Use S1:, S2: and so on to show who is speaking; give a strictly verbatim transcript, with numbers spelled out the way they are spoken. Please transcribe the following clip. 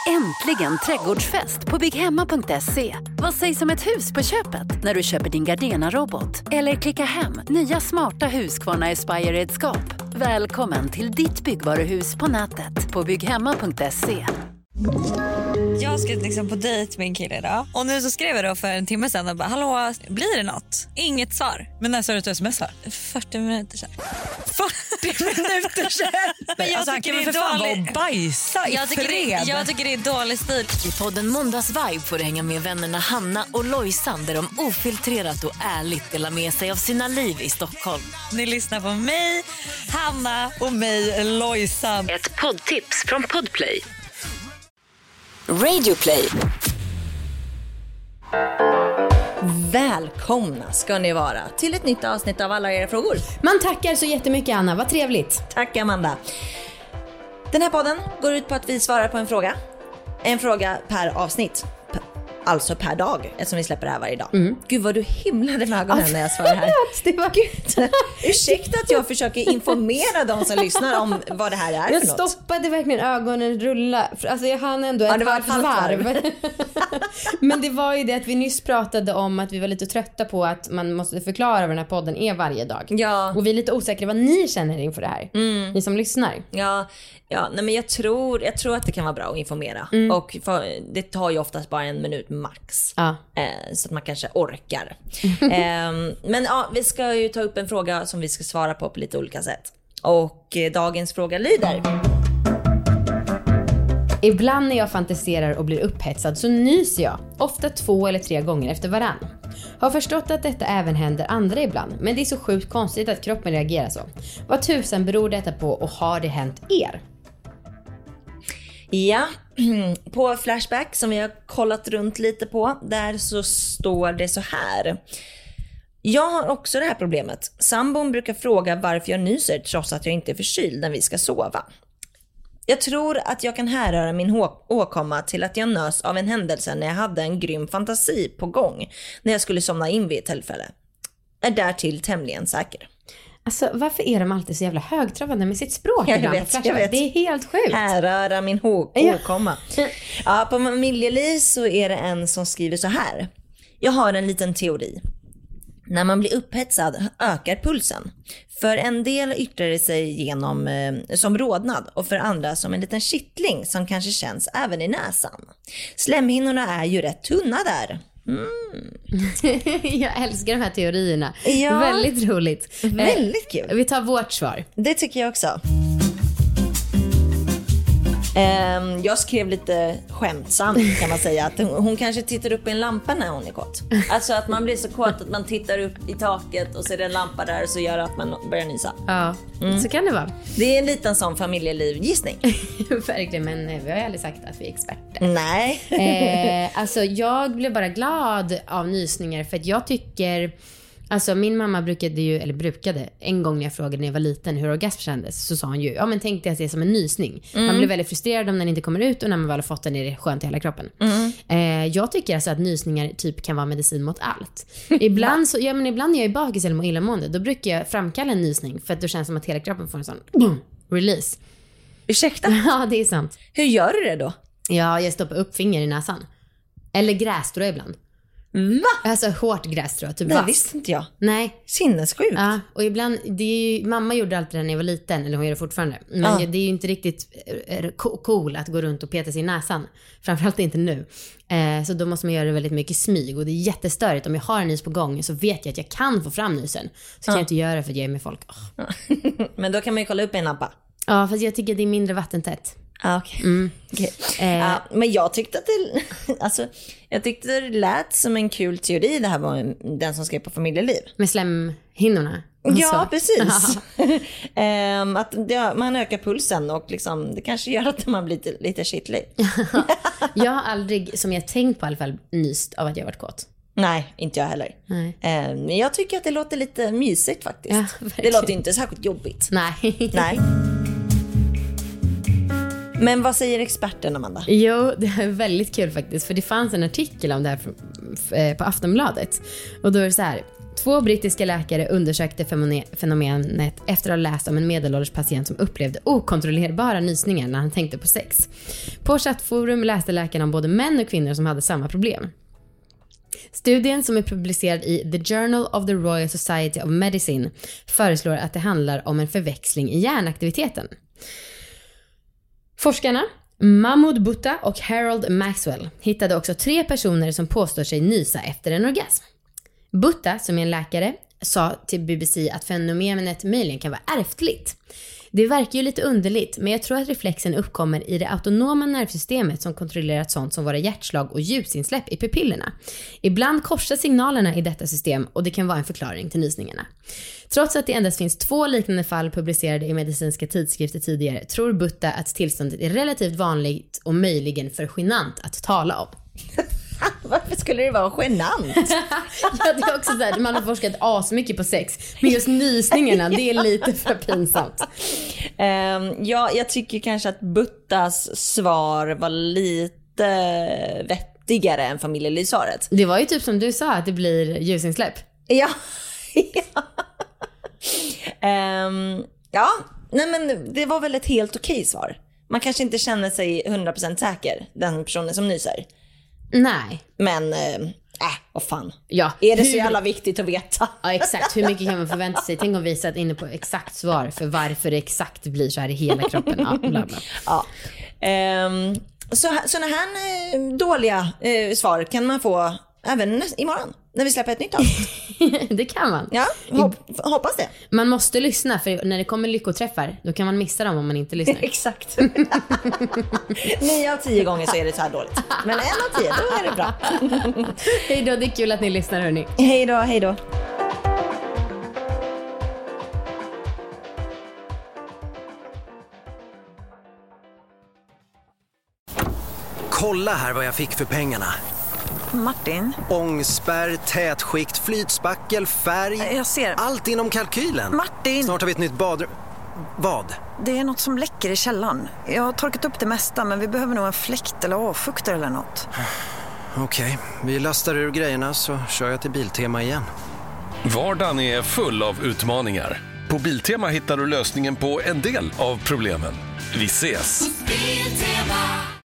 S1: Äntligen trädgårdsfest på bygghemma punkt se. Vad sägs om ett hus på köpet när du köper din Gardena-robot? Eller klicka hem nya smarta Husqvarna Aspire-redskap. Välkommen till ditt byggvaruhus på nätet på bygghemma punkt se.
S2: Jag ska liksom på dejt med en kille idag. Och nu så skrev jag då för en timme sedan och bara, hallå, blir det något? Inget svar.
S3: Men när sa du att du smsar?
S2: fyrtio minuter sedan.
S3: fyrtio minuter sedan? Men jag alltså, tycker det är dålig... bajsa i
S2: jag tycker, det, jag tycker det är dålig stil.
S4: I podden Måndagsvibe får du hänga med vännerna Hanna och Lojsan, där de ofiltrerat och ärligt delar med sig av sina liv i Stockholm.
S2: Ni lyssnar på mig, Hanna
S3: och mig, Lojsan.
S1: Ett poddtips från Podplay.
S4: Radioplay.
S5: Välkomna ska ni vara till ett nytt avsnitt av alla era frågor.
S6: Man tackar så jättemycket, Anna, vad trevligt.
S5: Tack Amanda. Den här podden går ut på att vi svarar på en fråga. En fråga per avsnitt. Alltså per dag, eftersom vi släpper det här varje dag. Mm. Gud vad du himlade med ögonen när jag svarar här.
S6: Det var gud.
S5: Ursäkta att jag försöker informera de som lyssnar om vad det här är
S6: jag
S5: för något.
S6: Jag stoppade verkligen ögonen rulla. Alltså jag hann ändå ett
S5: ja, det var
S6: halvt varv. varv. Men det var ju det att vi nyss pratade om att vi var lite trötta på att man måste förklara vad den här podden är varje dag.
S5: Ja.
S6: Och vi är lite osäkra vad ni känner inför det här. Mm. Ni som lyssnar.
S5: Ja, ja nej, men jag tror, jag tror att det kan vara bra att informera. Mm. Och för, det tar ju oftast bara en minut max.
S6: Ja.
S5: Eh, så att man kanske orkar. eh, men ja, vi ska ju ta upp en fråga som vi ska svara på på lite olika sätt. Och eh, dagens fråga lyder:
S6: ibland när jag fantiserar och blir upphetsad så nyser jag. Ofta två eller tre gånger efter varann. Har förstått att detta även händer andra ibland. Men det är så sjukt konstigt att kroppen reagerar så. Vad tusen beror detta på och har det hänt er?
S5: Ja, på Flashback som vi har kollat runt lite på, där så står det så här: jag har också det här problemet. Sambon brukar fråga varför jag nyser trots att jag inte är förkyld när vi ska sova. Jag tror att jag kan härröra min å- åkomma till att jag nös av en händelse när jag hade en grym fantasi på gång när jag skulle somna in vid ett tillfälle. Är därtill tämligen säker.
S6: Alltså varför är de alltid så jävla högtravande med sitt språk?
S5: Jag vet, jag vet.
S6: Det är helt sjukt.
S5: Härröra min hå- åkomma. Ja. Ja, på Familjeliv så är det en som skriver så här: jag har en liten teori. När man blir upphetsad ökar pulsen. För en del yttrar det sig genom eh, som rodnad och för andra som en liten kittling som kanske känns även i näsan. Slemhinnorna är ju rätt tunna där. Mm.
S6: Jag älskar de här teorierna.
S5: Ja.
S6: Väldigt roligt.
S5: Väldigt kul.
S6: Vi tar vårt svar.
S5: Det tycker jag också. Um, jag skrev lite skämtsamt kan man säga att hon, hon kanske tittar upp i en lampa när hon är kåt. Alltså att man blir så kåt att man tittar upp i taket och ser en lampa där så gör att man börjar nysa.
S6: Ja, mm. Så kan det vara.
S5: Det är en liten sån familjelivgissning.
S6: Verkligen, men vi har ju aldrig sagt att vi är experter.
S5: Nej.
S6: eh, alltså jag blev bara glad av nysningar för att jag tycker... Alltså min mamma brukade ju, eller brukade, en gång när jag frågade när jag var liten hur orgasm kändes, så sa hon ju, ja men tänk dig att det är som en nysning. Mm. Man blir väldigt frustrerad om den inte kommer ut och när man väl har fått den är det skönt i hela kroppen. Mm. Eh, jag tycker alltså att nysningar typ kan vara medicin mot allt. Ibland så, ja men ibland när jag är bakis eller mår illamående, då brukar jag framkalla en nysning för att då känns det som att hela kroppen får en sån mm, release.
S5: Ursäkta?
S6: Ja, det är sant.
S5: Hur gör du det då?
S6: Ja, jag stoppar upp finger i näsan. Eller grässtrå ibland.
S5: Va?
S6: Alltså hårt grässtrå, typ
S5: Nej,
S6: vass.
S5: visste inte jag.
S6: Nej.
S5: Sinnessjukt.
S6: Ja, och ibland, det är ju, mamma gjorde alltid det när jag var liten, eller hon gör det fortfarande. Men
S5: ah.
S6: det är ju inte riktigt cool att gå runt och peta sig i näsan. Framförallt inte nu. Eh, så då måste man göra det väldigt mycket smyg. Och det är jättestörigt. Om jag har en nys på gång så vet jag att jag kan få fram nysen. Så ah. kan jag inte göra det för att jag är med folk. Oh.
S5: Men då kan man ju kolla upp en lampa.
S6: Ja, fast jag tycker att det är mindre vattentätt.
S5: Ah, okay.
S6: Mm.
S5: Okay. Eh. Ja, men jag tyckte att det alltså, jag tyckte det lät som en kul teori. Det här var den som skrev på Familjeliv.
S6: Med slemhinnorna.
S5: Ja,
S6: så.
S5: precis. um, att det, man ökar pulsen och liksom, det kanske gör att man blir lite, lite kittlig.
S6: Jag har aldrig, som jag tänkt på i alla fall, nyst av att jag varit kåt.
S5: Nej, inte jag heller.
S6: Nej.
S5: Men um, jag tycker att det låter lite mysigt faktiskt.
S6: Ja,
S5: det låter inte särskilt jobbigt.
S6: Nej.
S5: Nej. Men vad säger experten, Amanda?
S6: Jo, det är väldigt kul faktiskt. För det fanns en artikel om det här på Aftonbladet. Och då är det så här: Två brittiska läkare undersökte fenomenet efter att ha läst om en medelålders patient som upplevde okontrollerbara nysningar när han tänkte på sex. På chattforum läste läkarna om både män och kvinnor som hade samma problem. Studien, som är publicerad i The Journal of the Royal Society of Medicine, föreslår att det handlar om en förväxling i hjärnaktiviteten. Forskarna Mahmoud Butta och Harold Maxwell hittade också tre personer som påstår sig nysa efter en orgasm. Butta, som är en läkare, sa till B B C att fenomenet möjligen kan vara ärftligt. Det verkar ju lite underligt, men jag tror att reflexen uppkommer i det autonoma nervsystemet som kontrollerar sånt som våra hjärtslag och ljusinsläpp i pupillerna. Ibland korsar signalerna i detta system och det kan vara en förklaring till nysningarna. Trots att det endast finns två liknande fall publicerade i medicinska tidskrifter tidigare, tror Butta att tillståndet är relativt vanligt och möjligen för genant att tala om.
S5: Varför skulle det vara genant?
S6: Ja, det är också så här, man har forskat asmycket på sex, men just nysningarna, det är lite för pinsamt.
S5: Um, ja, jag tycker kanske att Buttas svar var lite vettigare än familjelivsvaret.
S6: Det var ju typ som du sa, att det blir ljusinsläpp.
S5: Ja. ja. Um, ja, nej men det var väl ett helt okej svar. Man kanske inte känner sig hundra procent säker, den personen som nyser.
S6: Nej.
S5: Men, äh, äh vad fan.
S6: Ja.
S5: Är det så jävla viktigt att veta?
S6: Ja, exakt. Hur mycket kan man förvänta sig? Tänk om vi satt inne på exakt svar för varför det exakt blir så här i hela kroppen. Ja, bla bla.
S5: Ja. Um, så, såna här uh, dåliga uh, svar kan man få även imorgon när vi släpper ett nytt avsnitt.
S6: Det kan man.
S5: Ja, hop- hoppas det.
S6: Man måste lyssna, för när det kommer lyckoträffar, då kan man missa dem om man inte lyssnar.
S5: Exakt. Nio av tio gånger så är det så här dåligt. Men en av tio, då är det bra.
S6: Hej då, det är kul att ni lyssnar, hörni.
S5: Hej då, hej då.
S7: Kolla här vad jag fick för pengarna.
S8: Martin?
S7: Ångspärr, tätskikt, flytspackel, färg.
S8: Jag ser.
S7: Allt inom kalkylen.
S8: Martin!
S7: Snart har vi ett nytt badrum. Vad?
S8: Det är något som läcker i källaren. Jag har torkat upp det mesta, men vi behöver nog en fläkt eller avfuktare eller något.
S7: Okej, okay. Vi lastar ur grejerna så kör jag till Biltema igen.
S9: Vardagen är full av utmaningar. På Biltema hittar du lösningen på en del av problemen. Vi ses! Biltema.